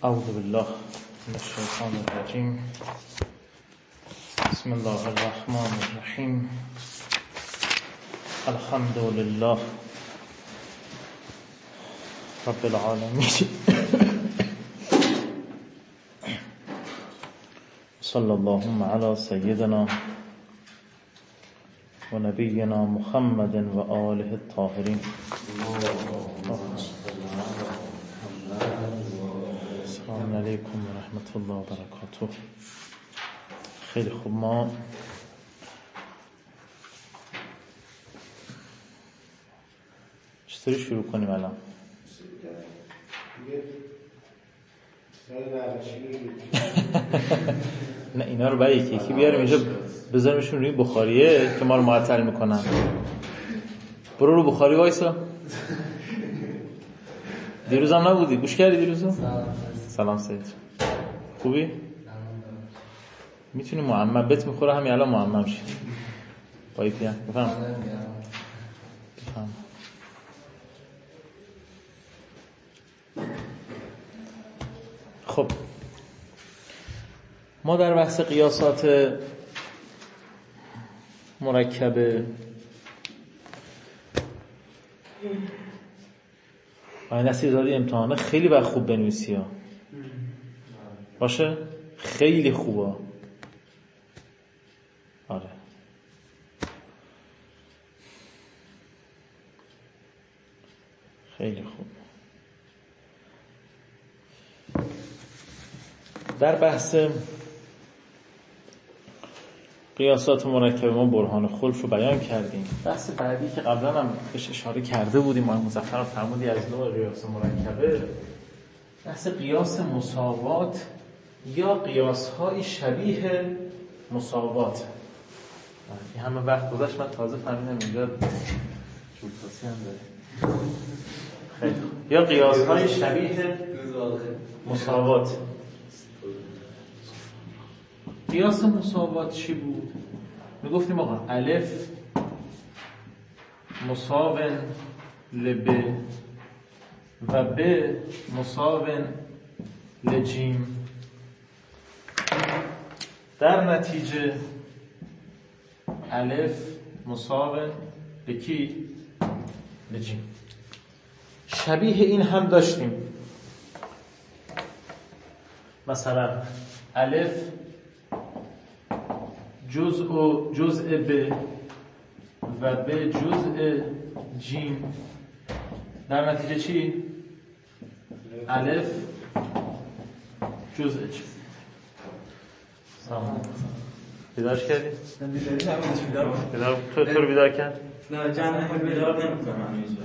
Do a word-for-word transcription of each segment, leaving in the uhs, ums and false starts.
اعوذ بالله من الشیطان الرجیم. بسم الله الرحمن الرحیم. الحمد لله رب العالمین. صلی اللهم علی سیدنا و نبینا محمد و آله الطاهرین. السلام علیکم و رحمت الله و برکاته. خیلی خوب، ما چطوری شروع کنیم الان؟ نه اینا رو باید یکی یکی بیاریم اینجا بذاریمشون روی بخاریه که ما رو معطل میکنن. برو رو بخاری وایسا. دیروز هم نبودی؟ گوش کردی دیروزو؟ سلام سید، خوبی؟ میتونی معمم بهت میخوره همین الان معمم شید بایی پیان بفهم بفهم. خب ما در بحث قیاسات مرکبه آیا نصیر زادی امتحانه خیلی بر خوب بنویسی ها باشه، خیلی خوبه. آره خیلی خوب. در بحث قیاسات مرکبه ما برهان خلف رو بیان کردیم. بحث بعدی که قبلا هم بهش اشاره کرده بودیم، آقای مظفر فرمودی از نوع قیاس مرکبه بحث قیاس مساوات یا قیاس‌های شبیه مساوات. این همه وقت گذشت من تازه فهمیدم اینجا چوب‌تاسی هم داره. خیلی یا قیاس‌های شبیه مساوات. قیاس مساوات چی بود؟ میگفتیم آقا الف مساو لب و ب مساو لجیم. در نتیجه الف مساو لکی لجیم. شبیه این هم داشتیم، مثلا الف جزء جزء ب و ب جزء جیم. در نتیجه چی؟ الف جزء جیم. سلام بیدارش کردی؟ نه بیداری نمیدونش بیدار بیدار تو تو رو بیدار کرد؟ نه جمع بیدار نمیکنم هیچ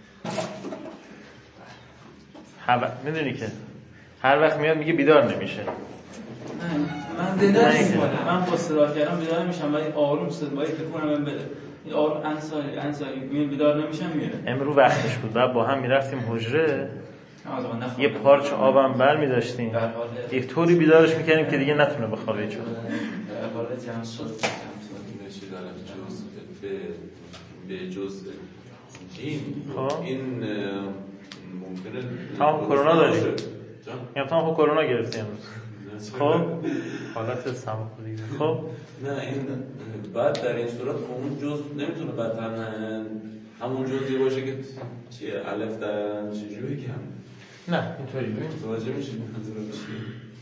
وقت. میدونی که هر وقت میاد میگه بیدار نمیشه. من بیدار نمیکنم، من با صدا کردم بیدار نمیشم ولی آروم صدایی تکونم بده. این آروم انسایی انسایی میاد بیدار نمیشم میره. امرو وقتش بود بعد با هم میرفتیم حجره، یه پارچ آبم بر می‌داشتیم یک طوری بیدارش می‌کردیم که دیگه نتونه بخوابه. چون در حال جمع شد نشی دارم جز به جز جیم. این ممکنه تمام کرونا داریم، میگم تمام کرونا گرفتیم امروز. خب حالت سماخوری. خب نه این بعد در این صورت اون جز نمیتونه بدتر همون جزئی باشه که چیه الف در چجوری کم. نه اینطوری ببین متوجه میشید منظورم چیه؟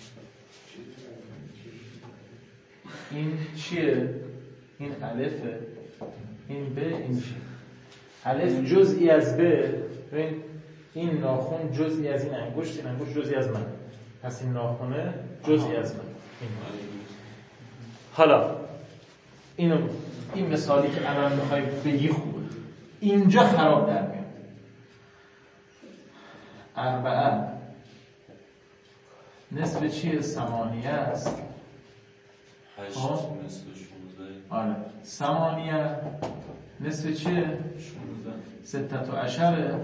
این چیه؟ این الفه، این ب، این چیه؟ الف جزئی از ب. ببین این ناخن جزئی از این انگشت، این انگشت جزئی از من، پس این ناخنه جزئی از من. این حالا اینو این مثالی که الان میخوای بگی خوبه، اینجا خراب در میاد. اربعه نصف چیه؟ ثمانیه است. هشت نصف شونزده. آره ثمانیه نصف چیه؟ شونزده. ستت و عشره.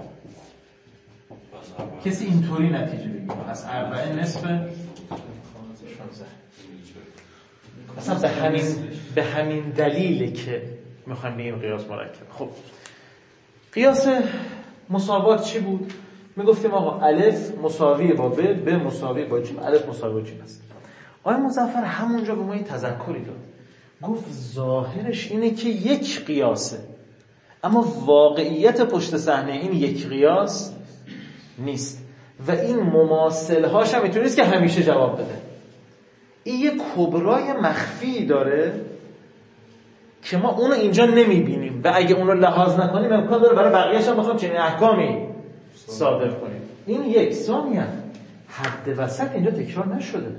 کسی اینطوری نتیجه بگیم از اربعه نصف شونزده. اصلا به همین به همین دلیله که میخوایم بگیم قیاس مرکب. خب قیاس مساوات چی بود؟ میگفتیم آقا الف مساوی با ب، ب مساوی با جیم، الف مساوی با جیم است. آقای مظفر همونجا به ما این تذکری داد، گفت ظاهرش اینه که یک قیاسه، اما واقعیت پشت صحنه این یک قیاس نیست و این مماثلهاش هم اینطوری نیست که همیشه جواب بده. این یه کبرای مخفی داره که ما اونو اینجا نمیبینیم و اگه اونو لحاظ نکنیم امکان داره برای بقیه‌اش هم بخوام چنین احکامی صادر کنیم. این یک. ثانیاً حد وسط اینجا تکرار نشده.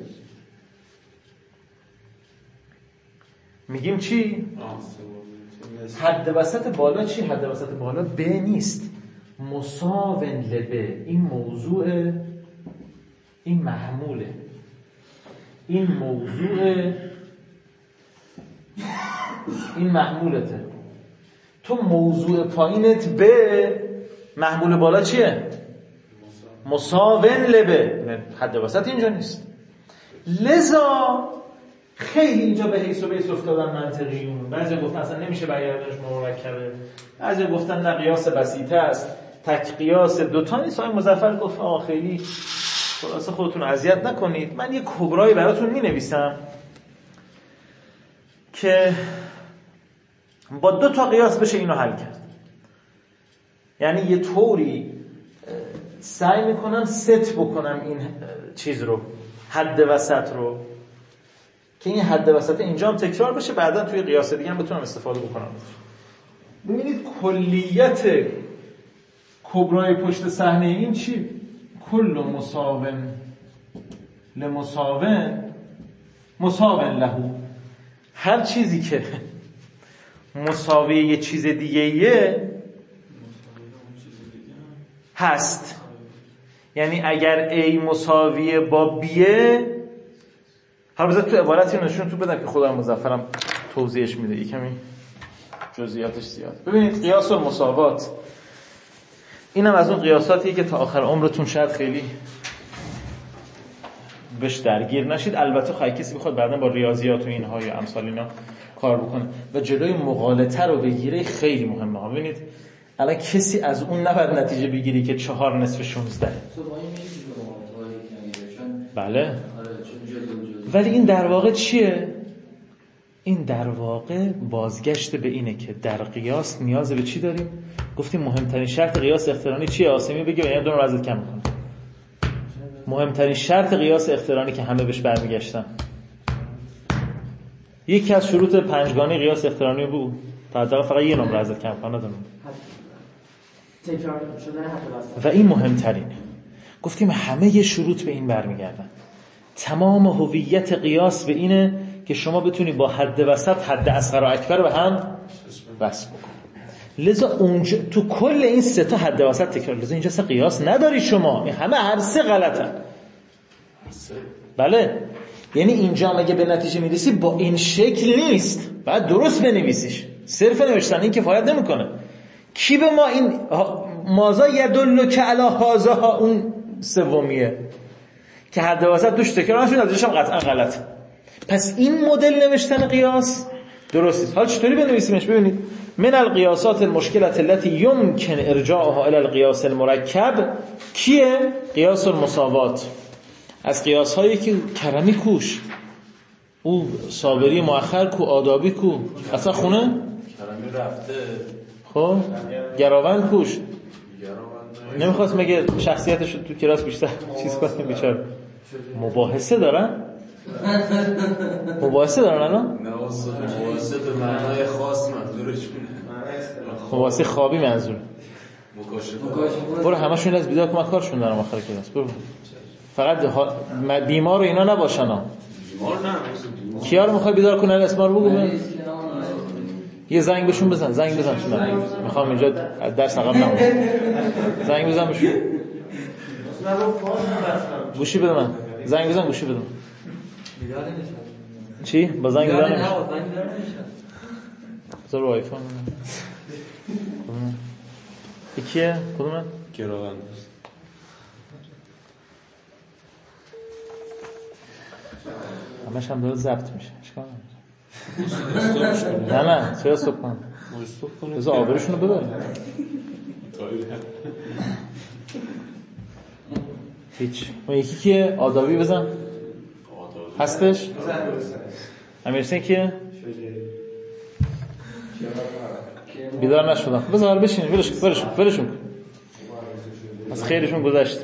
میگیم چی؟ حد وسط بالا چی؟ حد وسط بالا ب نیست، مساون لبه. این موضوع، این محموله، این موضوع، این محمولته. تو موضوع پایینت ب، محمول بالا چیه؟ مساون لبه. حد وسط اینجا نیست. لذا خیلی اینجا به حیث و بیس افتادن منطقیون. بعضی گفتن اصلا نمیشه برگردونش مرکبه، بعضی گفتن نه قیاس بسیطه است، تک قیاس دوتا نیست. آقای مظفر گفت آقا خیلی خلاصه خودتون اذیت نکنید، من یه کبرایی براتون مینویسم که با دو تا قیاس بشه اینو حل کرد. یعنی یه طوری سعی میکنم ست بکنم این چیز رو، حد وسط رو، که این حد وسط اینجا هم تکرار بشه، بعدا توی قیاس دیگه هم بتونم استفاده بکنم. ببینید کلیت کبرای پشت صحنه این چی؟ کل مساون لمساون مساون لهو. هر چیزی که مساوی یه چیز دیگه یه هست. یعنی اگر A مساوی با B، هر بذار تو عبارتی رو نشون تو بدم که خدای مظفرم توضیحش میده، یه کمی جزئیاتش زیاد. ببینید قیاس المساوات اینم از اون قیاساتیه که تا آخر عمرتون شاید خیلی بهش درگیر نشید. البته خواهی کسی بخواد بعداً با ریاضیات و اینها یا امثال اینا کار بکنه و جلوی مغالطه رو بگیره، خیلی مهمه. ببینید الان کسی از اون نباید نتیجه بگیری که چهار نصف شونزده. بله، ولی این در واقع چیه؟ این در واقع بازگشت به اینه که در قیاس نیاز به چی داریم؟ گفتیم مهمترین شرط قیاس اقترانی چیه؟ آسمی بگه و یعنی دون رو ازت کم میکنه. مهمترین شرط قیاس اقترانی که همه بهش برمیگشتن، یکی از شروط پنجگانه قیاس اقترانی بود، تا حداقل فقط یه نمره ازت کم کنه دارم. و این مهمترینه. گفتیم همه ی شروط به این برمیگردن. تمام هویت قیاس به اینه که شما بتونی با حد وسط حد اصغر و اکبر به هم وصل بکنی. لذا اونجا تو کل این سه تا حد وسط تکرار، لذا اینجا سه قیاس نداری شما، همه هر سه غلطن. بله، یعنی اینجا مگه به نتیجه میرسی با این شکل نیست، بعد درست بنویسیش. صرف نوشتن این کفایت نمیکنه. کی به ما این مازا یدل که علی هازا، اون سومیه که حد وسط توش تکرار نشد، ازش هم قطعا غلط. پس این مدل نوشتن قیاس درست. حالا چطوری بنویسیمش؟ ببینید، من القیاسات المشکلة التي يمكن ارجاعها الى القياس المركب کیه؟ قیاس المساوات. از قیاس هایی که کرمی کوش، او صابری مؤخر کو، آدابی کو، اصلا خونه کرمی رفته، خب گراوند کوش، نمیخواست مگه شخصیتش تو کلاس بیشتر چیز کنه؟ بیچاره مباحثه دارن مباحثه دارن الان؟ نه مباحثه به معنای خاص منظورش کنه، مباحثه خوابی منظور مکاشفه. برو همشون از بیدار که من کارشون دارم آخر کلاس. برو فقط ها... بیمار و اینا نباشن ها. بیمار نه، کیا رو میخوای بیدار کنه؟ اسما رو بگو. یه زنگ بهشون بزن، زنگ بزن شما. میخوام اینجا درس عقب نمونم. زنگ بزن بهشون. گوشی بده من. زنگ بزن گوشی بده من. چی؟ با زنگ بزن نمیشه. بذار رو آیفون. یکیه؟ کدومه؟ گراوند. همش هم داره ضبط میشه. اشکال نداره. نه نه چرا استاپ کنم؟ استاپ کنم. بذار آبروشونو ببریم. هیچ. اون یکی که آدابی بزن آدابی هستش؟ بزن درسته. امیرحسین که بیدار نشدم. بذار بشین ولش ولش ولشون از خیرشون گذشت.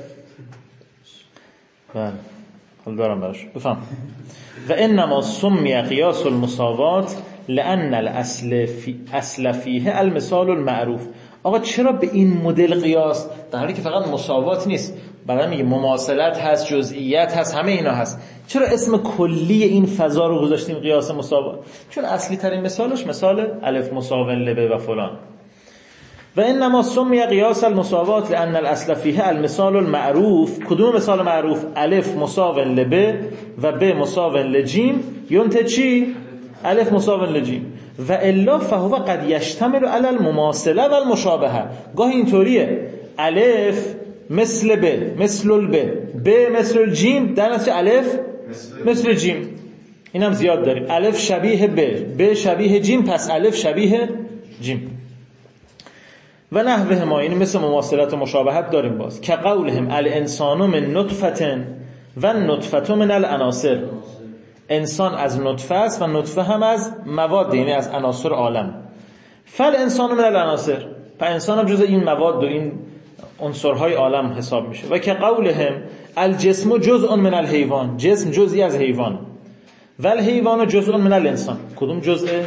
بله حال دارم براش بفهم. و انما سمی قیاس المساوات لان الاصل فی اصل فیه المثال المعروف. آقا چرا به این مدل قیاس، در حالی که فقط مساوات نیست، بعدا میگه مماثلت هست، جزئیات هست، همه اینا هست، چرا اسم کلی این فضا رو گذاشتیم قیاس مساوات؟ چون اصلی ترین مثالش مثال الف مساو لب و فلان. و انما سمی قیاس المساوات لان الاصل فیه المثال المعروف. کدوم مثال معروف؟ الف مساو لب و ب مساو لجیم ينتج چی؟ الف مساو لجیم. و الا فهو قد یشتمل علی المماثله و المشابهه. گاهی اینطوریه الف مثل ب مثل الب ب مثل الجیم، در نتیجه الف مثل جیم. اینم زیاد داریم. الف شبیه ب ب شبیه جیم، پس الف شبیه جیم. و نحوه ما، یعنی مثل مماثلت و مشابهت داریم باز. که قولهم الانسان من نطفه و نطفه من العناصر. انسان از نطفه است و نطفه هم از مواد، یعنی از عناصر عالم. فل انسان من العناصر، و انسان هم جز این مواد و این عنصرهای عالم حساب میشه. و که قولهم الجسم جزء من الحیوان. جسم جزئی از حیوان. و الحیوان جزء من الانسان. کدوم جزءه؟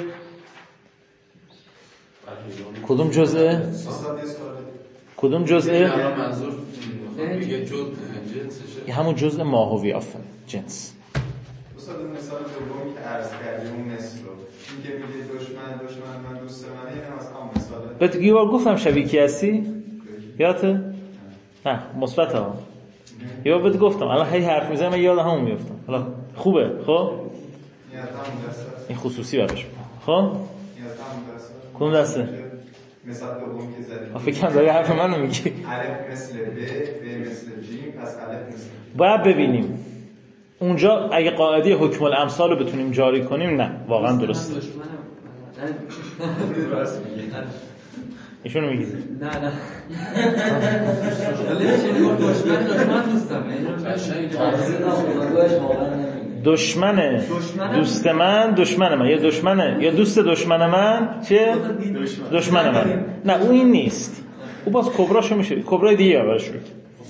کدوم جزءه؟ کدوم جزءه؟ منظور میگه جزء جنسشه، همون جزء ماهوی آفرین جنس. استاد مثال دومی که عرض کردیم اون مثل رو این که میگه دشمن دشمن من دوست منه، اینم از همون مثاله. بهت یه بار گفتم شبیه کی هستی؟ یادته؟ نه مثبت ها. یه بار بهت گفتم الان هی حرف میزنم من یاد همون میافتم. حالا خوبه خب؟ این از همون دسته. این خصوصی براش. خب؟ این از همون دسته. کدوم دسته؟ مثال دومی که زدیم. فکر کنم داری حرف منو میگی. الف مثل ب ب مثل جیم، پس الف مثل جیم. باید ببینیم اونجا اگه قاعده حکم الامثال رو بتونیم جاری کنیم. نه واقعا درسته. ایشونو میگی؟ نه نه ولی چه گفت دشمن دشمن دوستم. دشمن دوست من دشمن من، یا دشمنه یا دوست دشمن من چه؟ دشمن من. نه اون این نیست، او باز کبراشو میشه، کبرای دیگه برش رو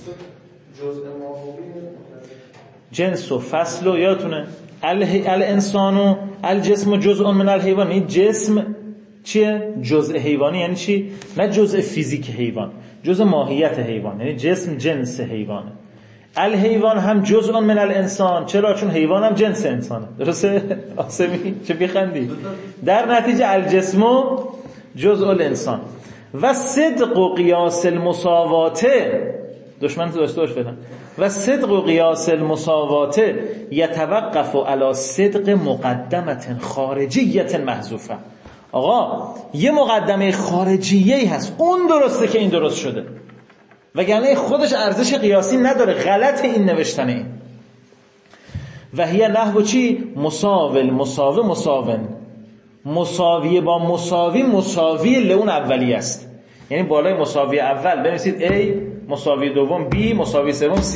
جنس و فصل و یادتونه الانسانو الجسم جزء من الحیوان. این جسم چیه؟ جزء حیوانی یعنی چی؟ نه جزء فیزیک حیوان، جزء ماهیت حیوان، یعنی جسم جنس حیوانه. الحیوان هم جزء من الانسان. چرا؟ چون حیوان هم جنس انسانه. درسته؟ آسمی چه بیخندی. در نتیجه الجسم جزء الانسان. و صدق و قیاس المساوات، دشمن تو داشته باش بدن. و صدق و قیاس المساوات یتوقف علی صدق مقدمه خارجیه محذوفه. آقا یه مقدمه خارجیه هست، اون درسته که این درست شده، وگرنه خودش ارزش قیاسی نداره. غلط این نوشتن این. و هی نحو چی؟ مساول مساوی مساون. مساوی با مساوی مساوی لون اولی است. یعنی بالای مساوی اول بنویسید A، مساوی دوم B، مساوی سوم C.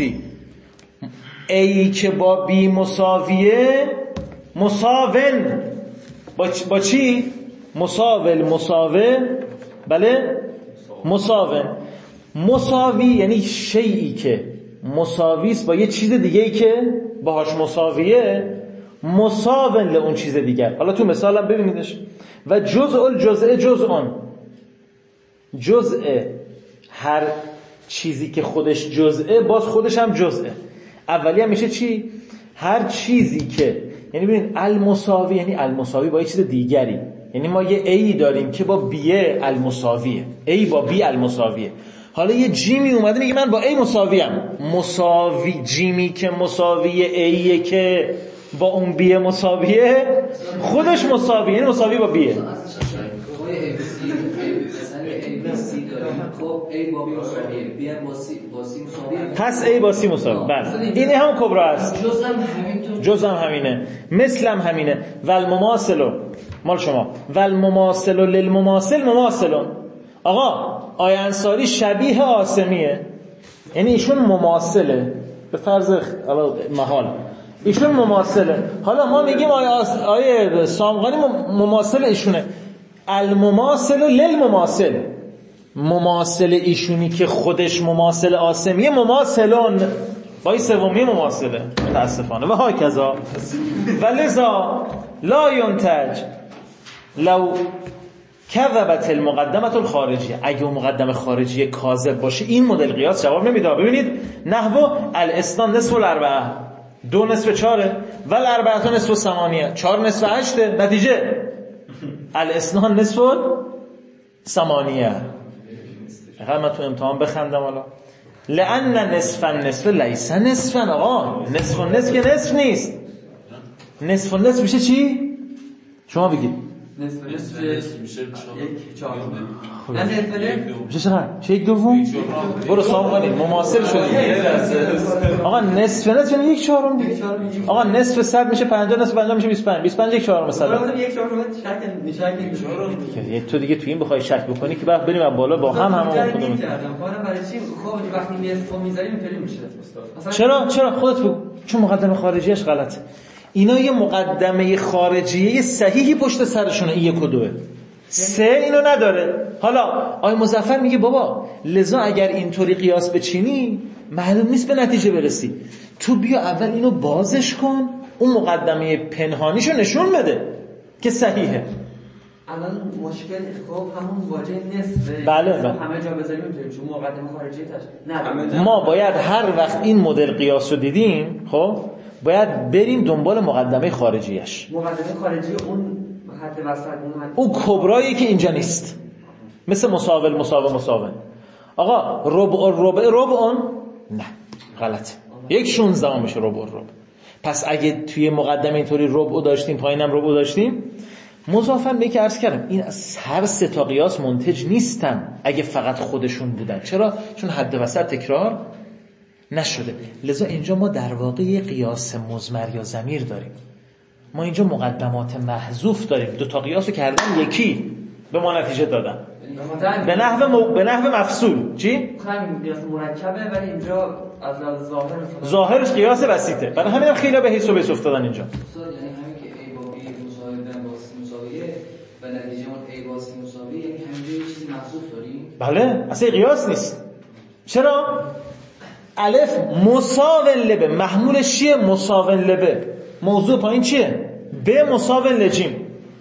A که با B مساویه مساون با, چ... با چی؟ مساول مساوه. بله مساون. مساوی یعنی شیئی که مساوی است با یه چیز دیگه‌ای که باهاش مساویه، مساون له اون چیز دیگر. حالا تو مثالم ببینیدش. و جزء الجزء جزء، جزء هر چیزی که خودش جزءه باز خودش هم جزءه. اولی هم میشه چی؟ هر چیزی که، یعنی ببین المساوی یعنی المساوی با یه چیز دیگری. یعنی ما یه ای داریم که با بی المساویه، ای با بی المساویه. حالا یه جیمی اومده میگه من با ای مساویم. مساوی جیمی که مساوی ایه که با اون بی مساویه، خودش مساوی، یعنی مساوی با بیه. پس ای با سی مساوی. بله این هم کبرا است. جزء هم همینه، مثل هم همینه. والمماثل مال شما والمماثل للمماثل مماثل. آقا آیه انصاری شبیه آسمیه، یعنی ایشون مماثله به فرض حالا محال ایشون مماثله. حالا ما میگیم آیه آیه سامغانی مماثل ایشونه. المماثل للمماثل، مماثل ایشونی که خودش مماثل عاصمیه مماثلون با سومی مماثله متاسفانه و هاکذا. ولذا لا ينتج لو کذبت المقدمه الخارجیه، اگه اون مقدمه خارجیه کاذب باشه این مدل قیاس جواب نمیده. ببینید نحو الاثنان نصف الاربعه، دو نصف چهاره و الاربعه نصف ثمانیه، چهار نصف هشته، نتیجه الاثنان نصف ثمانیه. فقط من تو امتحان بخندم حالا لأن نصف نصف لیس نصفا. آقا نصف نصف که نصف نیست، نصف نصف میشه چی؟ شما بگید. نصف نصف میشه یک چهارم. نه میشه چقدر؟ چه یک دوم؟ برو سامغانی مماثل شدی. آقا نصف نصف یعنی یک چهارم دیگه. آقا نصف صد میشه پنجاه، نصف پنجاه میشه بیست و پنج، بیست و پنج یک چهارم صد. برو یک چهارم شک نشک یک چهارم. تو دیگه تو این بخوای شک بکنی که بعد بریم از بالا با هم هم خودمون کردم. کارم برای چی؟ خب وقتی نصف میذاریم اینطوری میشه استاد. چرا چرا خودت بگو. چون مقدمه خارجیش غلطه. اینا یه مقدمه خارجیه صحیحی پشت سرشونه، این یک و دوه. سه اینو نداره. حالا آقای مظفر میگه بابا لذا اگر اینطوری قیاس بچینی معلوم نیست به نتیجه برسی، تو بیا اول اینو بازش کن، اون مقدمه پنهانیشو نشون بده که صحیحه. الان مشکل خب همون واژه نصفه. بله بله. همه جا بذاریم میتونیم چون مقدمه خارجی تاش نه. ما باید هر وقت این مدل قیاس رو دیدیم خب باید بریم دنبال مقدمه خارجیش. مقدمه خارجی اون حد وسط اون حد اون کبرایی که اینجا نیست، مثل مساول مساوی مساوی. آقا ربع ربع ربع نه غلطه، یک شانزده میشه ربع ربع. پس اگه توی مقدمه اینطوری ربع داشتیم پایینم ربع داشتیم، مضافاً به که عرض کردم این از هر سه تا قیاس منتج نیستن اگه فقط خودشون بودن. چرا؟ چون حد وسط تکرار نشده. لذا اینجا ما در واقع یه قیاس مضمر یا ضمیر داریم. ما اینجا مقدمات محذوف داریم. دو تا قیاسو کردن یکی به ما نتیجه دادن به نحو مو... به نحو مفصول. چی؟ همین قیاس مرکبه ولی اینجا از ظاهر ظاهرش قیاس بسیطه. برای همین هم خیلی به حساب حساب افتادن اینجا. یعنی همین که ای با بی مساوی با سی مساویه و نتیجه اون ای با سی مساوی، یعنی همینجا یه چیزی محذوف داریم. بله اصلا قیاس نیست. چرا؟ الف مساوی لبه محمولش چیه؟ مساوی لبه. موضوع پایین چیه؟ به مساوی لجیم.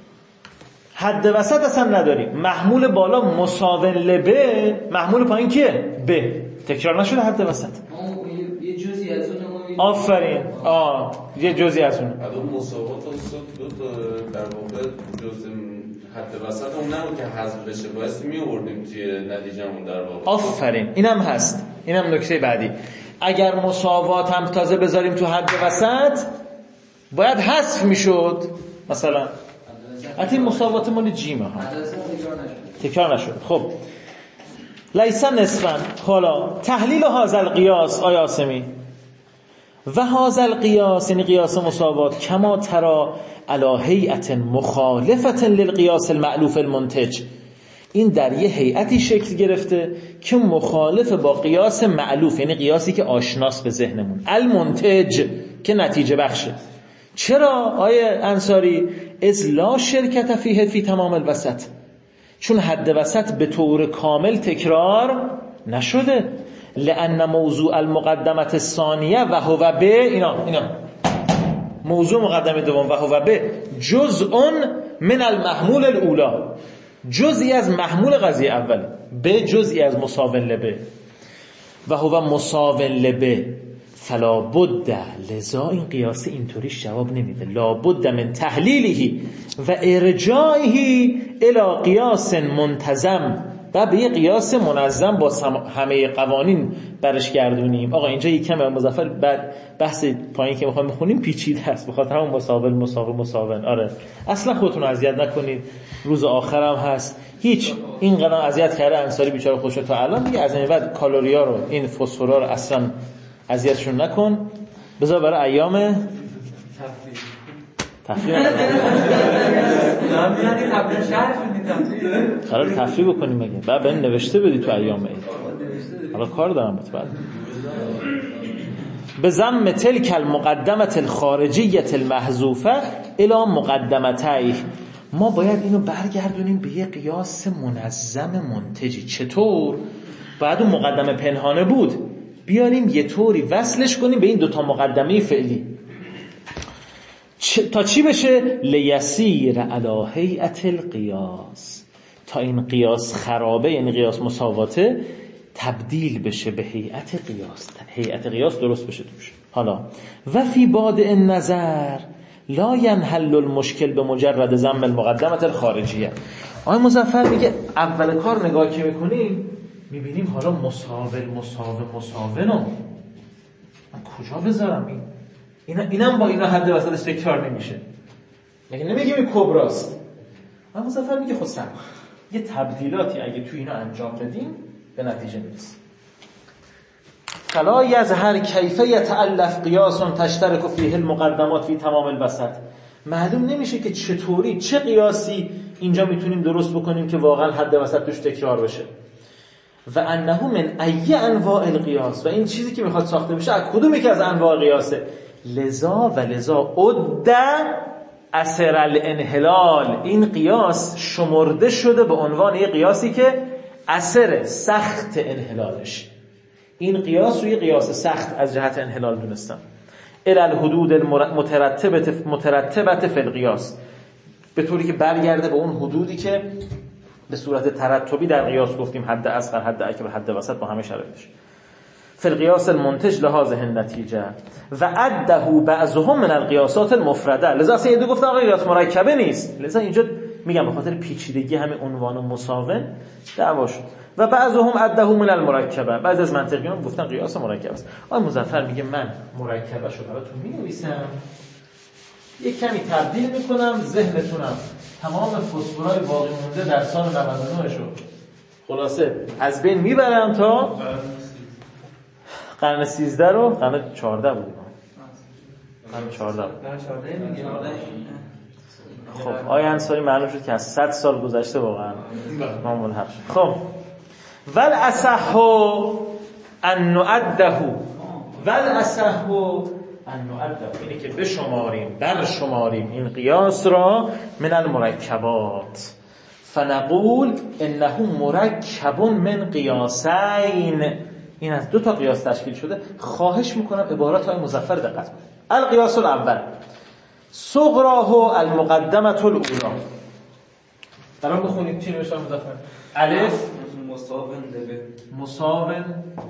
حد وسط اصلا نداریم. محمول بالا مساوی لبه، محمول پایین کیه؟ به. تکرار نشده حد وسط. یه جزئی از اون ما آفرین. آه یه جزئی از اون. الان مساوات اصلا دو تا در واقع جزء حد وسط اون نمون که حذف بشه باعث می آوردیم توی نتیجهمون در واقع. آفرین. اینم هست. اینم نکته بعدی. اگر مساوات هم تازه بذاریم تو حد وسط باید حذف میشد. مثلا حتی مساوات مال جیمه ها تکرار نشد. خب لیسا نصفا. حالا تحلیل هذا القیاس آیا آسمی و هذا القیاس یعنی قیاس مساوات کما ترى علی هیئت مخالفه للقیاس المألوف المنتج، این در یه هیئتی شکل گرفته که مخالف با قیاس مألوف یعنی قیاسی که آشناس به ذهنمون، المنتج که نتیجه بخشه. چرا آیه انصاری؟ از لا شرکت فیه فی تمام الوسط، چون حد وسط به طور کامل تکرار نشده. لأن موضوع المقدمه الثانیه و هو به اینا اینا موضوع مقدمه دوم و هو به جزء من المحمول الاولی، جزئی از محمول قضیه اول، به جزئی از مساوی لبه و هو مساوی لبه فلا بد. لذا این قیاس اینطوری جواب نمیده. لا بد من تحلیله و ارجاعه الی قیاس منتظم، و به یه قیاس منظم با همه قوانین برش گردونیم. آقا اینجا یکم مظفر بعد بحث پایین که میخوایم بخونیم پیچیده است، بخاطر همون مساوی مساوی مساوی. آره اصلا خودتون اذیت نکنید، روز آخرم هست. هیچ اینقدر اذیت کرده انصاری بیچاره خودش تا الان دیگه، از این بعد کالوریا رو این فسفرا رو اصلا اذیتشون نکن. بذار برای ایام تفریح قرار تفریح بکنیم مگه؟ بعد بهم نوشته بدی تو ایام عید. حالا کار دارم بعد. به ضم تلک المقدمه الخارجیه المحذوفه الی مقدمتیه. ما باید اینو برگردونیم به یه قیاس منظم منتجی. چطور؟ باید اون مقدمه پنهانه بود بیاریم یه طوری وصلش کنیم به این دوتا مقدمه فعلی چ... تا چی بشه؟ لیسیر علی هیئت القیاس، تا این قیاس خرابه، یعنی قیاس مساواته، تبدیل بشه به هیئت قیاس، هیئت قیاس درست بشه توش. حالا و فی بادئ النظر لا ینحل المشکل به مجرد ضم المقدمه الخارجیه. آقای مظفر میگه اول کار نگاه که میکنیم میبینیم حالا مساوی مساوی مساوی نو من کجا بذارم این اینا اینم با اینا حد وسطش تکرار نمیشه. مگه نمیگیم این کبراست؟ آقای مظفر میگه خب سم یه تبدیلاتی اگه تو اینا انجام بدیم به نتیجه میرسیم. فلا یظهر کیف یتألف قیاس تشترک فیه المقدمات فی تمام الوسط. معلوم نمیشه که چطوری چه قیاسی اینجا میتونیم درست بکنیم که واقعا حد وسط توش تکرار بشه. و انه من ای انواع القیاس، و این چیزی که میخواد ساخته بشه از کدوم یکی از انواع قیاسه. لذا و لذا عد اثر الانحلال، این قیاس شمرده شده به عنوان یه قیاسی که اثر سخت انحلالش، این قیاس روی قیاس سخت از جهت انحلال دونستم. الی الحدود المترتبه مترتبه فی القیاس، به طوری که برگرده به اون حدودی که به صورت ترتبی در قیاس گفتیم، حد اصغر، حد اکبر، حد وسط، با همه شرایطش. فی القیاس المنتج لهذه النتیجه و عده بعضهم من القیاسات المفرده. لذا اصلا یه دو گفتن آقا قیاس مرکبه نیست، لذا اینجا میگم به خاطر پیچیدگی همین عنوان مساون دعوا شد. و بعضهم عده من المرکبه، بعضی از منطقیان گفتن قیاس مرکب است. آقا مظفر میگه من مرکبه شو براتون مینویسم، یک کمی تبدیل میکنم، ذهنتونم تمام فسفورای باقی مونده در سال نود و نه شو خلاصه از بین میبرم تا قرن سیزده رو قرن چهارده بودیم قرن چهارده بود. خب آیا انصاری معلوم شد که از صد سال گذشته واقعا ما ملحق شد. خب ول اصح ان نعده ول اصح ان نعده، اینه که بشماریم برشماریم این قیاس را من المرکبات، فنقول انه مرکب من قیاسین، این از دو تا قیاس تشکیل شده. خواهش میکنم عبارات های مظفر دقت کنید. القیاس الاول صغراه المقدمه الاولی. برام بخونید چی نوشته مظفر؟ الف مساون لبه مساون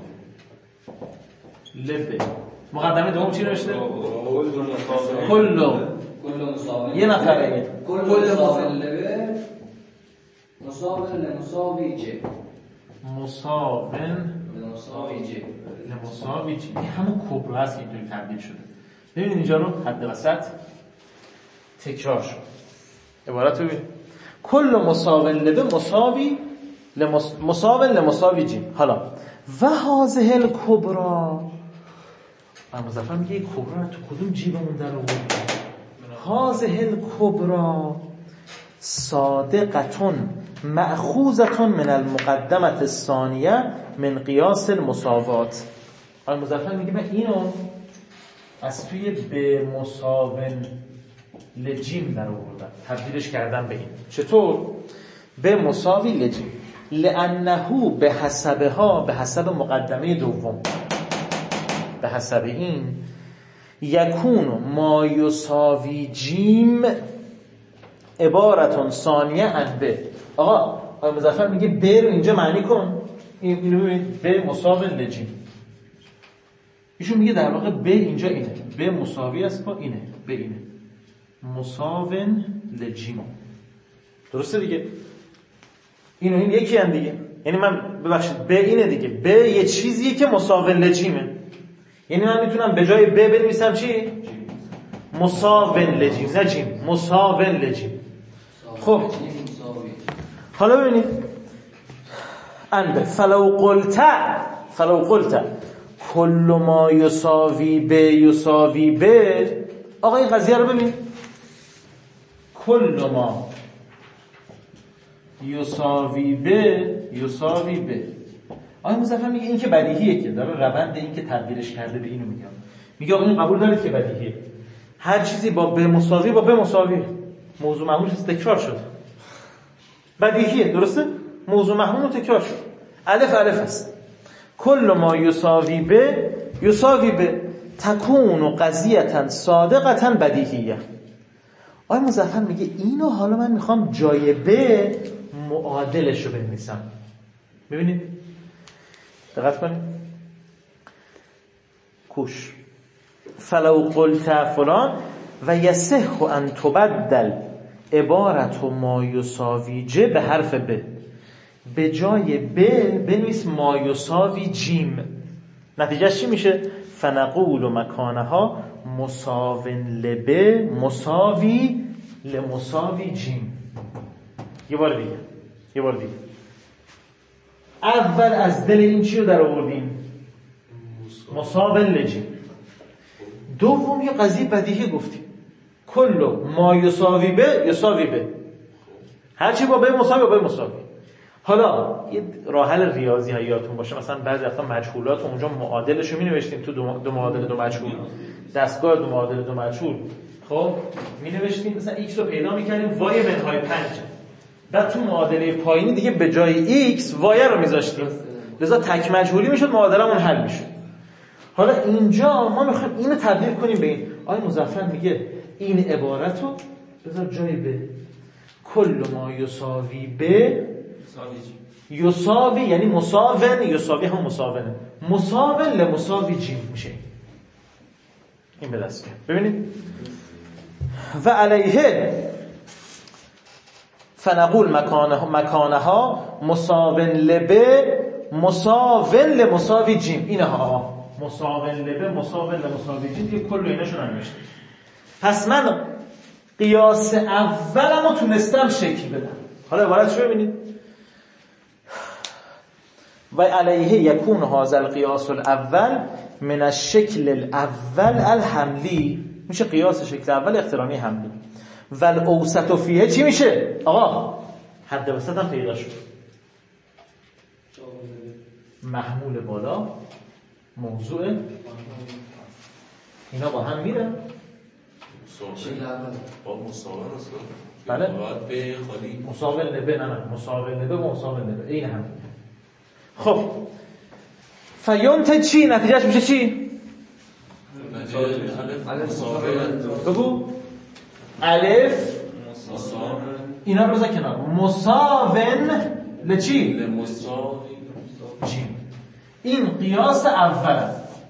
لبه. مقدمه دوم چی نوشته؟ کلو کل مساوی، یه نفره کل مساوی لبه مساوی لمساوی جه مساون لمساوی جه لمساوی جه. این همون کبرا هست که اینطوری تبدیل شده. ببینید اینجا رو حد وسط تکرار شد. عبارت رو ببینید کل مساون لبه مساوی لمس... مساون لمساوی جه. حالا و هذه الکبرا، مظفر میگه این کبرا رو تو کدوم جیبمون در آورد؟ هذه الکبرا صادقتون مأخوذتون من المقدمه الثانیه من قیاس المساوات. آقای مظفر میگه من اینو از توی به مساون لجیم در آوردم، تبدیلش کردم به این. چطور؟ به مساوی لجیم لانه به حسبها، به حسب مقدمه دوم، به حسب این یکون ما یساوی جیم عبارتون ثانیه ان به. آقا آقای مظفر میگه به رو اینجا معنی کن، اینو ببینید به مساوی لجیم. ایشون میگه در واقع به اینجا اینه، به مساوی است با اینه، به اینه مساوی لجیم. درسته دیگه؟ اینو این یکی هم دیگه، یعنی من ببخشید به اینه دیگه، به یه چیزیه که مساوی لجیمه، یعنی من میتونم به جای به بنویسم چی؟ مساوی لجیم، نه جیم، مساوی لجیم. خب حالا ببینید ان فلو قلت فلو قلت کل ما یساوی به یساوی به. آقا این قضیه رو ببین، کل ما یساوی به یساوی به. آقای مظفر میگه این که بدیهیه که داره روند این که تبدیلش کرده به اینو میگم. میگه این قبول دارید که بدیهیه. هر چیزی با به مساوی با به مساوی موضوع محمولش تکرار شد. بدیهیه، درسته؟ موضوع محمول تکرار شد. الف الف است. کل ما یساوی به یساوی به تکون قضیه صادقه بدیهیه. آقای مظفر میگه اینو حالا من میخوام جای به معادلش رو بنویسم. ببینید دقت کنید. کوش فلو قلت فلان و یصح ان تبدل عبارت ما یساوی ج به حرف ب. به جای ب بنویس ما یساوی جیم. نتیجهش چی میشه؟ فنقول مکانها مساوین لبه مساوی لمساوی جیم. یه بار دیگه یه بار دیگه اول از دل این چی رو در آوردیم؟ مساوین لجیم. دوم یه قضیه بدیهی گفتیم، کل ما یساوی به یساوی به، هرچی با به مساوی با به مساوی. حالا یه راه حل ریاضی ها یادتون باشه، مثلا بعضی وقتا مجهولات رو اونجا معادلش رو می‌نوشتیم تو دو, دو معادل دو مجهول، دستگاه دو معادل دو مجهول. خب می‌نوشتیم مثلا x رو پیدا می‌کردیم y منهای پنج، بعد تو معادله پایینی دیگه به جای x y رو می‌ذاشتیم، لذا تک مجهولی میشد، معادلمون حل میشد. حالا اینجا ما می‌خوایم اینو تبدیل کنیم به این. آقای مظفر میگه این عبارت رو بذار جای به کل ما یساوی به یساوی، یعنی مساون، یساوی هم مساونه، مساون لمساوی جیم میشه. این به دست بیاد. ببینید و علیه فنقول مکانها مکانها مساون لبه مساون لمساوی جیم. اینها مساون لبه مساون لمساوی جیم، دیگه کل ایناشون هم نوشتم. پس من قیاس اولمو تونستم شکل بدم. حالا عبارتش ببینید. و علیه یکون هذا القیاس الاول من الشکل الاول الحملی، میشه قیاس شکل اول اقترانی حملی. و الاوسط فیه چی میشه؟ آقا حد وسط هم پیدا شد. محمول بالا موضوع اینا با هم میرن. شکل اول با مساوی است. بله. باید به خالی مساوی نبه، نه نه مساوی نبه و مساوی نبه این هم. خب فیونت چی؟ نتیجهش میشه چی؟ بگو الف مساوی، اینا رو بذار کنار. مساون لچی؟ لمساوی جیم. این قیاس اول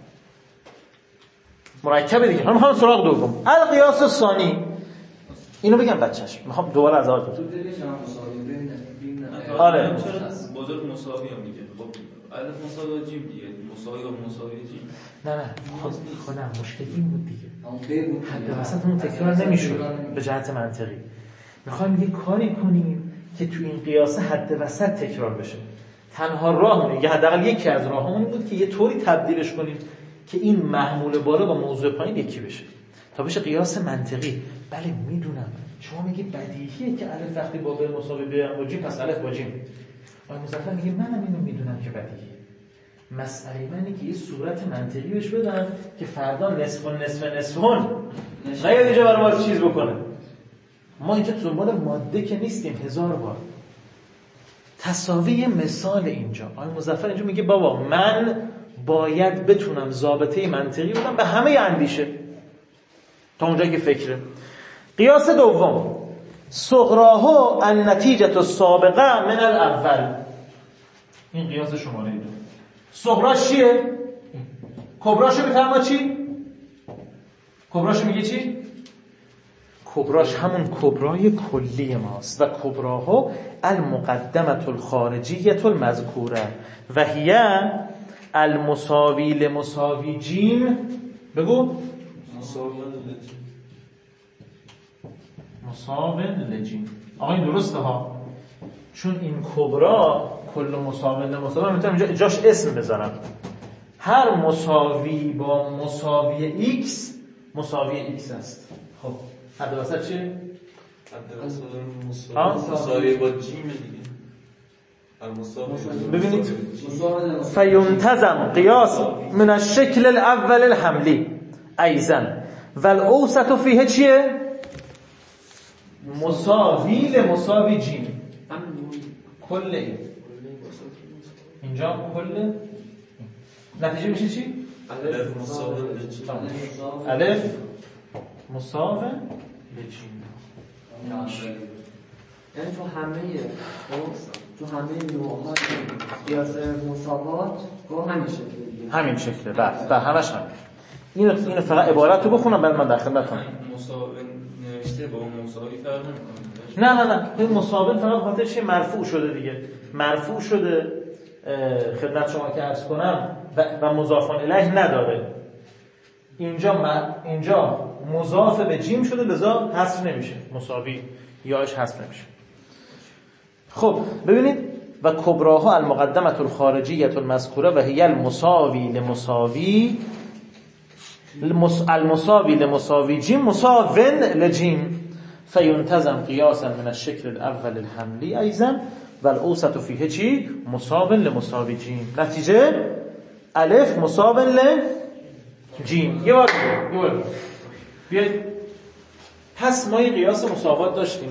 مرکب دیگه. هم هم سراغ دوم القیاس ثانی. اینو بگم بچه‌ش میخوام دوباره از اول تو دلش هم مساوی ببینه. آره بزرگ مساوی هم میگه. خب الف مساوی با جیم دیگه، مساوی با مساوی جیم. نه نه خود خودم مشکل این بود دیگه. اون به بود. حد وسط اون تکرار نمیشد به جهت منطقی. میخوایم یه کاری کنیم که تو این قیاس حد وسط تکرار بشه. تنها راه یا حداقل یکی از راه‌ها این بود که یه طوری تبدیلش کنیم که این محمول بالا با موضوع پایین یکی بشه تا بشه قیاس منطقی. بله میدونم شما میگی بدیهیه که الف وقتی با به مساوی به با جیم پس الف با جیم. آقای مظفر میگه منم اینو میدونم که بدیهیه. مسئله منه که یه صورت منطقی بهش بدم که فردا نصف و نصف نصفون نیاد اینجا برای ما چیز بکنه. ما اینجا دنبال ماده که نیستیم. هزار بار تساوی مثال اینجا. آقای مظفر اینجا میگه بابا من باید بتونم ضابطه منطقی بدم به همه اندیشه تا اونجایی که فکره. قیاس دوم صغراه النتیجه السابقه من الاول. این قیاس شماره دو. صغراش چیه؟ کبراشو میفهمه چی؟ کبراشو میگه چی؟ کبراش همون کبرای کلی ماست و کبراها المقدمه الخارجیه المذکوره و هی المساوی لمساوی جیم. بگو مساوی لجیم. آقا این درسته ها، چون این کبرا کل مساوی لمساوی من میتونم اینجا جاش اسم بذارم. هر مساوی با مساوی x مساوی x است. خب حد وسط چیه؟ حد وسط مساوی با جیم دیگه. ببینید فینتظم قیاس من الشکل الاول الحملی ایزن والاوسط فیه چیه؟ مساوی لمساوی جیم. کل این اینجا کل نتیجه میشه چی؟ الف مساوی لجیم. الف مساوی لجیم. یعنی تو همه تو همه نوع‌های قیاس مساوات با همین شکل دیگه همین شکله. بله بله همش همین. اینو اینو فقط عبارت رو بخونم بعد من داخل نکنم. مساوی نوشته با مساوی فرق نمی‌کنه. نه نه نه این مساوی فقط خاطر چه مرفوع شده دیگه. مرفوع شده خدمت شما که عرض کنم و, و مضاف الیه نداره. اینجا اینجا مضاف به جیم شده لذا حذف نمیشه. مساوی یاش حذف نمیشه. خب ببینید و کبراها المقدمه الخارجیه المذکوره و هی المساوی لمساوی المساوی لمساوی جیم مساون لجیم فینتظم قیاسا من الشکل الاول الحملی ایضا والاوسط فیه چی؟ مساون لمساوی جیم. نتیجه الف مساون لجیم. یه بار یه بار بیاید. پس ما یه قیاس مساوات داشتیم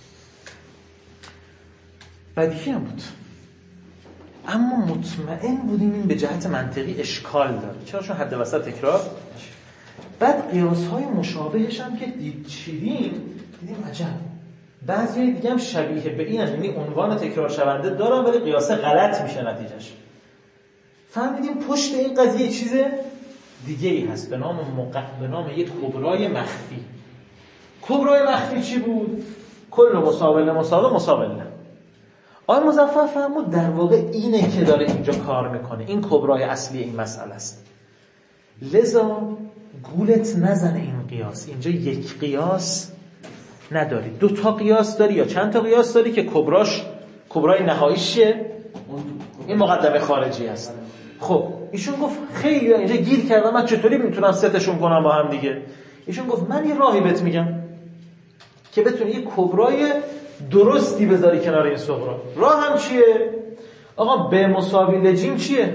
بدیهی هم بود اما مطمئن بودیم این به جهت منطقی اشکال داره. چرا؟ چون حد وسط تکرار. بعد قیاس‌های مشابهش هم که دید چیدیم دیدیم عجب بعضی دیگه هم شبیه به این هم. یعنی عنوان تکرار شونده دارن ولی قیاس غلط میشه نتیجهش. فهمیدیم پشت این قضیه چیز دیگه ای هست به نام مق... به نام یک کبرای مخفی. کبرای مخفی چی بود؟ کل مساوله مساوله مساوله. آقای مظفر فرمود در واقع اینه که داره اینجا کار میکنه. این کبرای اصلی این مسئله است. لذا گولت نزنه این قیاس. اینجا یک قیاس نداری، دو تا قیاس داری یا چند تا قیاس داری که کبراش کبرای نهاییش چیه؟ این مقدمه خارجی است. خب ایشون گفت خیلی اینجا گیر کردم من چطوری میتونم ستشون کنم با هم دیگه. ایشون گفت من یه راهی بهت میگم که بتونی یه کبرای درستی بذاری کنار این صغرا. راه هم چیه؟ آقا به مساوی لجیم چیه؟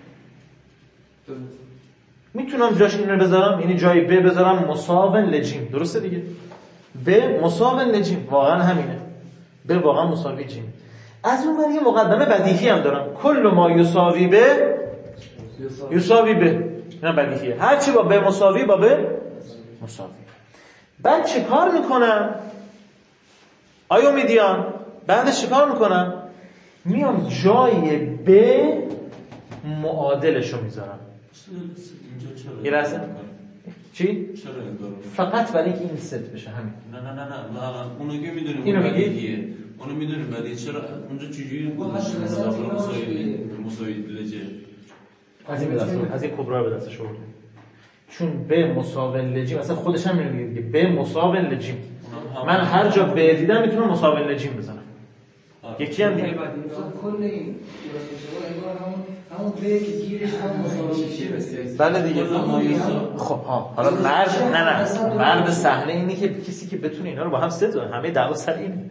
میتونم جاش اینو بذارم، یعنی جای ب بذارم مساوی لجیم. درسته دیگه؟ به مساوی لجیم واقعا همینه. به واقعا مساوی جیم. از اون ور یه مقدمه بدیهی هم دارم. کل ما یساوی به یساوی به. نه بدیهیه. هر چی با به مساوی با به مساوی. بعد چه کار میکنم؟ آیا امیدیان بعدش چه کار میکنم؟ میام جای به معادلشو میذارم. یه لحظه چی؟ چرا این کارو؟ فقط برای اینکه این ست بشه همین. نه نه نه نه اونو که میدونیم اینو میگی؟ اونو میدونیم بعد چرا اونجا چجوری گذاشتیم مضافه مساوی مساوی لجه از این به دست از این کبرا به دستش آوردیم چون به مساوی لجیم اصلا خودش هم میگه دیگه به مساوی لجیم من هر جا به دیدم میتونم مساوی لجیم بزنم. یکی هم دیگه کل این همون به که گیرش هم مساوی میشه. بله دیگه. خب ها حالا مرد نه نه مرد صحنه اینه که کسی که بتونه اینا رو با هم ست کنه. همه دعوا سر اینه.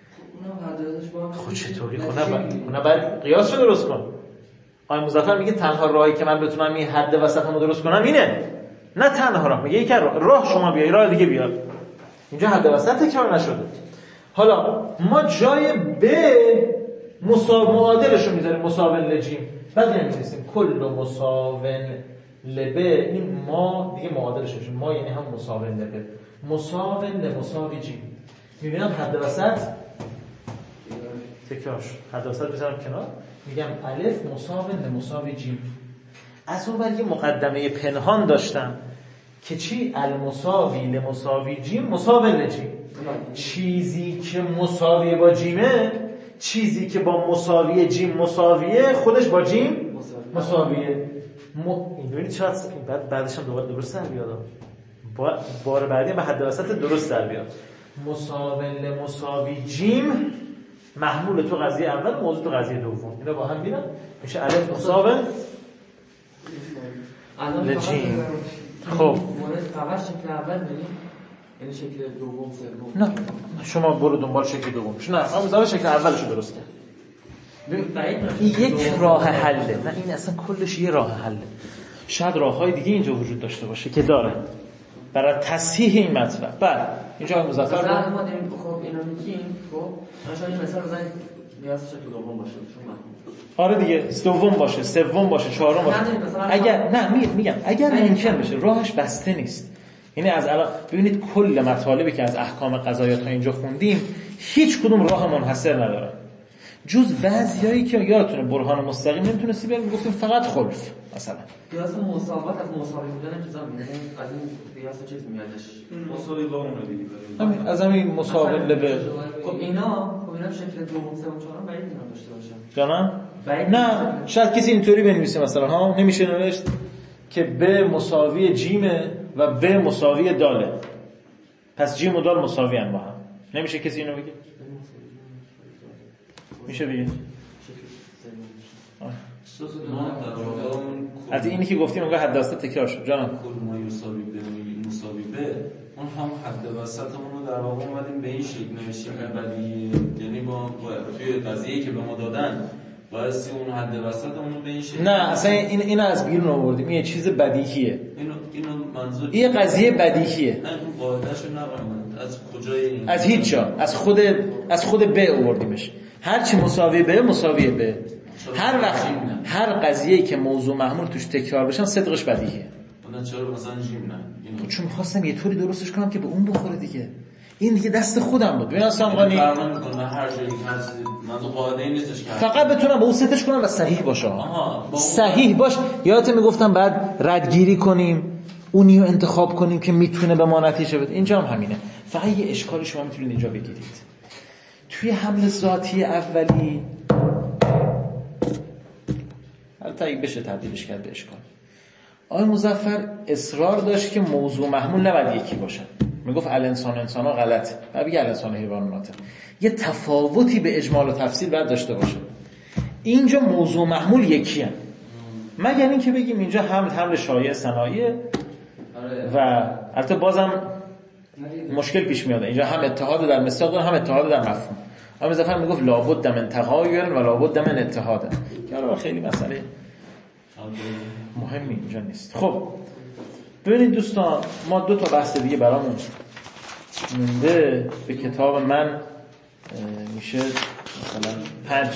خب چطوری خب نه بعد قیاس رو درست کن. آقای مظفر میگه تنها راهی که من بتونم این حد وسطمو درست کنم اینه. نه تنها راه، میگه یک راه. راه شما بیا، راه دیگه بیا. اینجا حد وسط تکرار نشده. حالا ما جای ب مساوی معادلشو میذاریم مساوی لجیم. بعد نمی‌نویسیم کل مساوی لب. این ما دیگه معادلش میشه. ما یعنی هم مساوی لب. مساوی لمساوی جیم. میبینم حد وسط تکرار شد. حد وسط بذارم کنار. میگم الف مساوی لمساوی جیم. از اون ور یه مقدمه پنهان داشتم که چی؟ المساوی لمساوی جیم مساوی لجیم. چیزی که مساوی با جیمه، چیزی که با مساوی جیم مساویه، خودش با جیم مساویه. م... این ببینید چقدر بعد بعدش هم دوباره درست در بیاد. با... بار بعدی به حد وسط درست در بیاد. مساوی لمساوی جیم محمول تو قضیه اول، موضوع تو قضیه دوم. اینا با هم میرن میشه الف مساوی لجیم. خب فقط شکل اول میگیم یعنی شکل دوم سوم. نه شما برو دنبال شکل دومش. نه ما مثلا شکل اولشو درست کرد. این یک راه حله. نه این اصلا کلش یه راه حله. شاید راههای دیگه اینجا وجود داشته باشه که داره برای تصحیح این مطلب. بعد اینجا مظفر مثلا ما داریم خب اینو میگیم، خب مثلا مثلا بزنید نیازش تو دوم باشه چون آره دیگه دوم باشه، سوم باشه، چهارم باشه. اگر نه می... میگم اگر ممکن بشه، راهش بسته نیست. یعنی از الان ببینید کل مطالبی که از احکام قضایی تا اینجا خوندیم هیچ کدوم راه منحصر نداره، جز بعضیایی که یادتونه برهان مستقیم نمیتونستی بگیم، گفتیم فقط خلف مثلا قیاس مساوات از مساوی بودن انتظار میده. از این قیاس چیز میادش مساوی با اون رو دیگه همین از همین مساوی به خب اینا خب اینا شکل دوم سوم چهارم باید اینا داشته باشن جانم نه شاید کسی اینطوری بنویسه مثلا ها نمیشه نوشت که ب مساوی جیمه و ب مساوی داله، پس جیم و دال مساوی هم با هم. نمیشه کسی اینو بگه؟ میشه بگه؟ از اینی که گفتیم اونگاه حد وسط تکرار شد. جانم کل ما یساوی به مساوی به اون هم حد وسطمون رو در واقع اومدیم به این شکل نوشتیم بدیهی، یعنی با توی قضیه‌ای که به ما دادن واسه اون حد وسطمون رو به این شکل. نه اصلا این اینو از بیرون آوردیم، این یه چیز بدیهیه. اینو اینو منظور این قضیه بدیهیه. نه اون قاعده‌شو نبرم از کجای این از هیچ جا، از خود از خود به آوردیمش. هر چی مساوی به مساوی به. هر وقت هر قضیه‌ای که موضوع محمول توش تکرار بشن صدقش بدیهیه. اون چرا مثلا جیم نه؟ چون می‌خواستم یه طوری درستش کنم که به اون بخوره دیگه. این دیگه دست خودم بود. ببین اصلا قانی فرق نمی‌کنه هر جایی که هست منظور قاعده نیستش که فقط بتونم به اون ستش کنم و صحیح باشه. صحیح باش. یادت میگفتم بعد ردگیری کنیم، اونیو انتخاب کنیم که میتونه به ما نتیجه بده. اینجا هم همینه. فقط یه اشکالی شما میتونید اینجا بگیرید. توی حمل ذاتی اولی البته اگه بشه تبدیلش کرد به اشکال. آقای مظفر اصرار داشت که موضوع محمول نباید یکی باشه. میگفت الانسان انسانا غلط، بعد بگه الانسان حیوانات. یه تفاوتی به اجمال و تفصیل باید داشته باشه. اینجا موضوع محمول یکی هم. مگر این که بگیم اینجا حمل حمل شایع صنایع و البته بازم مشکل پیش میاد. اینجا هم اتحاد در مصداق هم اتحاد در مفهوم. اما مظفر میگفت لابد من تغایر و لابد من اتحاد، که حالا خیلی مسئله مهمی اینجا نیست. خب ببینید دوستان، ما دو تا بحث دیگه برامون مونده. به کتاب من میشه مثلا پنج.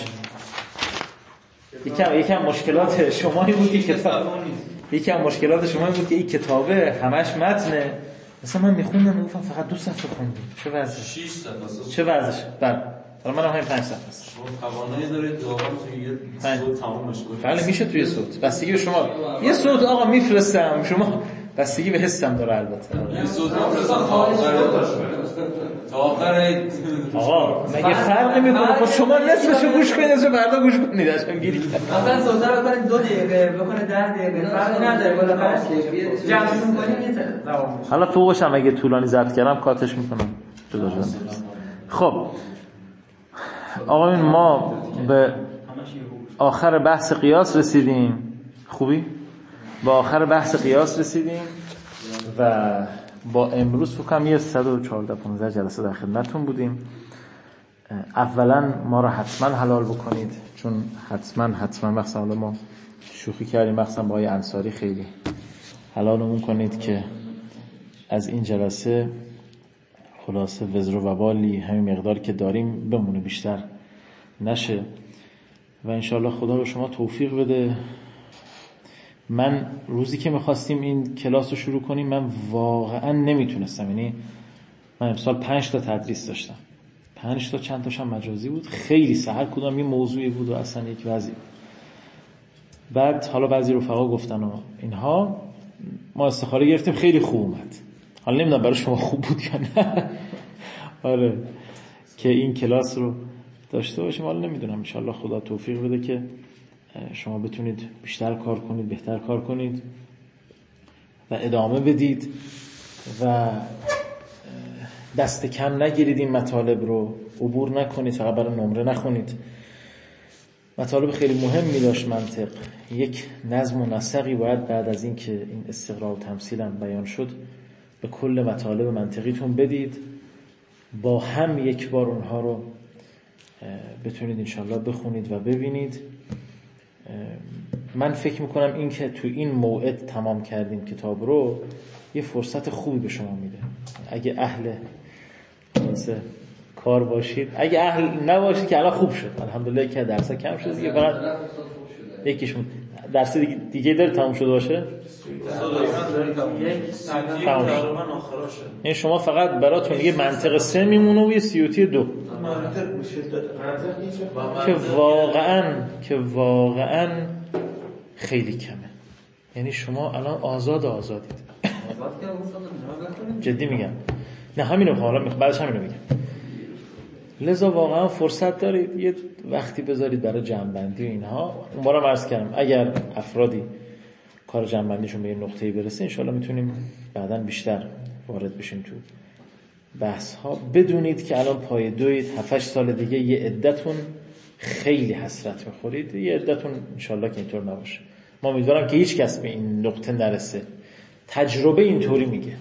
یکم یکم مشکلات شمایی بود که کتاب یکم مشکلات شمایی بود که این کتابه همش متنه. مثلا من میخوندم میگفتم فقط دو صفحه خوندیم، چه وضعش؟ شش صفحه چه وضعش؟ بله حالا منم همین پنج صفحه است. شما توانایی دارید واقعا توی یه صوت تمامش کنید. بله میشه توی صوت. بستگی به شما. یه صوت آقا میفرستم، شما بستگی به حسم داره البته. یه صوت میفرستم تا آخر تا آخر آقا مگه فرقی میکنه؟ خب شما نصفشو گوش کنید، نصف بعدا گوش کنید. اصلا گیری مثلا صوت رو بکنید دو دقیقه، بکنید ده دقیقه، فرقی نداره. بالاخره جمعشون کنیم میتونه. حالا فوقش هم اگه طولانی ضبط کردم کاتش میکنم جدا جدا. خب آقا ما به آخر بحث قیاس رسیدیم. خوبی؟ با آخر بحث قیاس رسیدیم و با امروز فکر کنم یه صد و چهارده پانزده جلسه در خدمتتون بودیم. اولا ما رو حتما حلال بکنید، چون حتما حتما مثلا حالا ما شوخی کردیم مثلا با آقای انصاری خیلی حلالمون کنید که از این جلسه خلاصه وزر و وبالی همین مقدار که داریم بمونه، بیشتر نشه و انشالله خدا رو شما توفیق بده. من روزی که میخواستیم این کلاس رو شروع کنیم من واقعا نمیتونستم، یعنی من امسال پنج تا تدریس داشتم، پنج تا چند تاشم مجازی بود، خیلی سهر کدام یه موضوعی بود و اصلا یک وضعی. بعد حالا بعضی رفقا گفتن و اینها ما استخاره گرفتیم، خیلی خوب اومد. حالا نمیدونم برای شما خوب بود یا نه آره که این کلاس رو داشته باشیم. حالا نمیدونم، ان شاءالله خدا توفیق بده که شما بتونید بیشتر کار کنید، بهتر کار کنید و ادامه بدید و دست کم نگیرید، این مطالب رو عبور نکنید، فقط برای نمره نخونید. مطالب خیلی مهمی داشت منطق، یک نظم و نسقی باید بعد از این که این استقرار و تمثیل هم بیان شد به کل مطالب منطقیتون بدید، با هم یک بار اونها رو بتونید انشالله بخونید و ببینید. من فکر میکنم این که تو این موعد تمام کردیم کتاب رو یه فرصت خوبی به شما میده. اگه اهل مثل کار باشید، اگه اهل نباشید که الان خوب شد الحمدلله که درس کم شد دیگه، فقط یکیشون درس دیگه, دیگه داره تمام شده باشه تمام شد. این شما فقط براتون یه منطق سه میمونه و یه سیوتی دو که واقعا که واقعا خیلی کمه. یعنی شما الان آزاد آزادید. جدی میگم، نه همینو حالا بعدش همینو میگم. لذا واقعا فرصت دارید یه وقتی بذارید برای جمع‌بندی و اینها. اون بارم عرض کردم اگر افرادی کار جمع‌بندیشون به یه نقطه‌ای برسه انشالله میتونیم بعداً بیشتر وارد بشیم تو بحث ها. بدونید که الان پای دوید، هفت هشت سال دیگه یه عدتون خیلی حسرت میخورید، یه عدتون انشالله که اینطور نباشه. ما امیدوارم که هیچ کس به این نقطه نرسه. تجربه اینطوری میگه.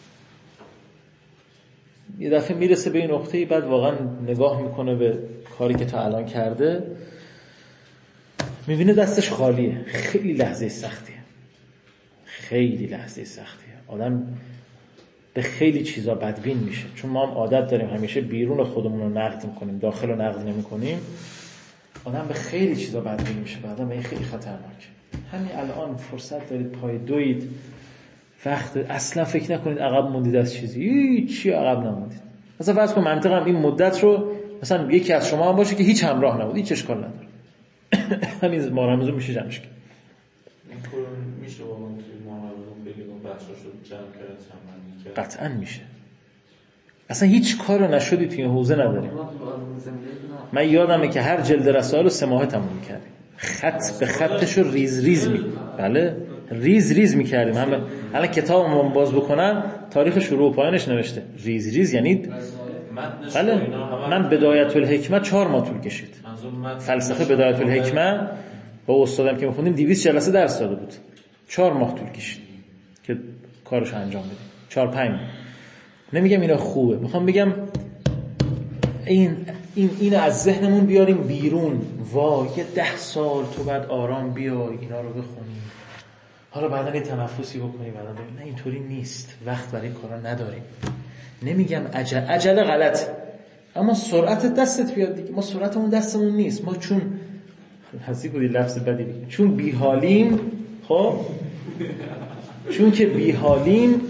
یه دفعه میرسه به این نقطه‌ای بعد واقعا نگاه میکنه به کاری که تا الان کرده، میبینه دستش خالیه. خیلی لحظه سختیه، خیلی لحظه سختیه. آدم به خیلی چیزا بدبین میشه، چون ما هم عادت داریم همیشه بیرون خودمون رو نقد میکنیم، داخل رو نقد نمیکنیم. آدم به خیلی چیزا بدبین میشه، بعدا به این خیلی خطرناکه. همین الان فرصت دارید، پای دوید، وقت اصلا فکر نکنید عقب موندید از چیزی، هیچی عقب نموندید. مثلا فرض کن منطقم این مدت رو مثلا یکی از شما هم باشه که هیچ همراه نبود، هیچ اشکال نداره. همین مارمزون میشه جمعش کرد. میشه با من توی مارمزون بگیرم بخشاشو جمع کرد چند قطعا میشه. اصلا هیچ کار نشدی توی این حوزه نداریم. من یادمه که هر جلد رسائل رو سه ماه تموم می‌کردیم، خط به خطش رو ریز ریز می بله ریز ریز می‌کردیم. همه الان کتابمو باز بکنم تاریخ شروع و پایانش نوشته ریز ریز، یعنی بله. من بدایت الحکمه چهار ماه طول کشید. فلسفه بدایت الحکمه با استادم که می‌خوندیم دویست جلسه درس داده بود، چهار ماه طول کشید که کارش انجام بدیم. چهار پنج. نمیگم اینا خوبه، میخوام بگم این این این از ذهنمون بیاریم بیرون. وای یه ده سال تو بعد آرام بیای اینا رو بخونی، حالا بعدا یه تنفسی بکنی، بعدا ببین نه اینطوری نیست، وقت برای این کارا نداریم. نمیگم عجل عجله غلط، اما سرعت دستت بیاد دیگه. ما سرعتمون دستمون نیست، ما چون حسی بودی لفظ بدی بگیم چون بیحالیم. خب چون که بیحالیم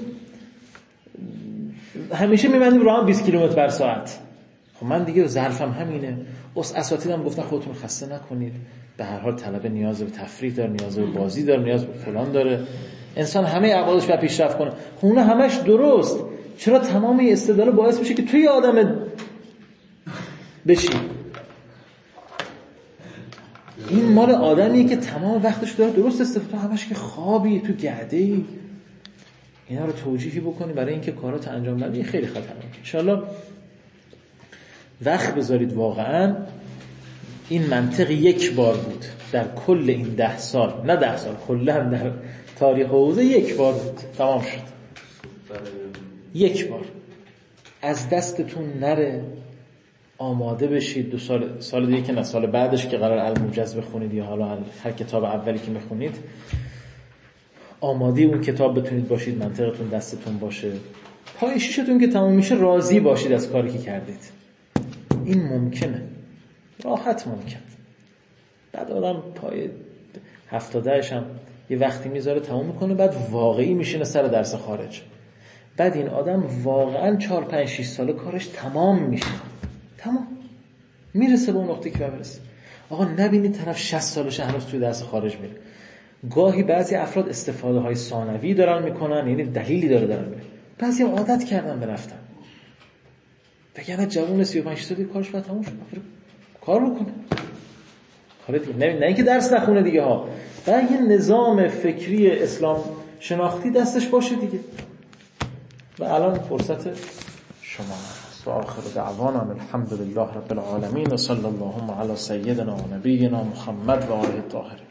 همیشه میبندیم راه بیست کیلومتر بر ساعت. خب من دیگه ظرفم همینه. اس اساتیدم گفتن خودتون خسته نکنید، به هر حال طلبه نیاز به تفریح داره، نیاز به بازی داره، نیاز به فلان داره. انسان همه عوارضش باید پیشرفت کنه. خب اون همش درست، چرا تمام استدلال باعث میشه که توی آدم بشی؟ این مال آدمیه که تمام وقتش داره درست استفاده، همش که خوابی تو گرده‌ای. اینا رو توجیهی بکنی برای اینکه کارات انجام بدی، خیلی خطرناکه. ان شاءالله وقت بذارید. واقعا این منطق یک بار بود در کل این ده سال، نه ده سال، کلا در تاریخ حوزه یک بار بود، تمام شد. یک بار. از دستتون نره، آماده بشید. دو سال سال دیگه که نه، سال بعدش که قرار الموجز بخونید یا حالا هر کتاب اولی که میخونید، آماده اون کتاب بتونید باشید، منطقتون دستتون باشه. پای شیشتون که تمام میشه راضی باشید از کاری که کردید. این ممکنه، راحت ممکن. بعد آدم پای هفتادهش هم یه وقتی میذاره تمام میکنه، بعد واقعی میشینه سر درس خارج. بعد این آدم واقعا چهار پنج شش ساله کارش تمام میشه، تمام میرسه به اون نقطه که برسه. آقا نبینید طرف شصت سالشه هنوز توی درس خارج میره. گاهی بعضی افراد استفاده های ثانوی دارن میکنن، یعنی دلیلی داره دارن میره. بعضی هم عادت کردن به رفتن. بگن جوون سی و پنج ساله کارش باید تموم شه، کار بکنه. کار دیگه نه, نه اینکه درس نخونه دیگه ها. بعد یه نظام فکری اسلام شناختی دستش باشه دیگه. و الان فرصت شما است. و آخر دعوانا الحمدلله رب العالمین و صلی اللهم علی سیدنا و نبینا محمد و آله الطاهرین.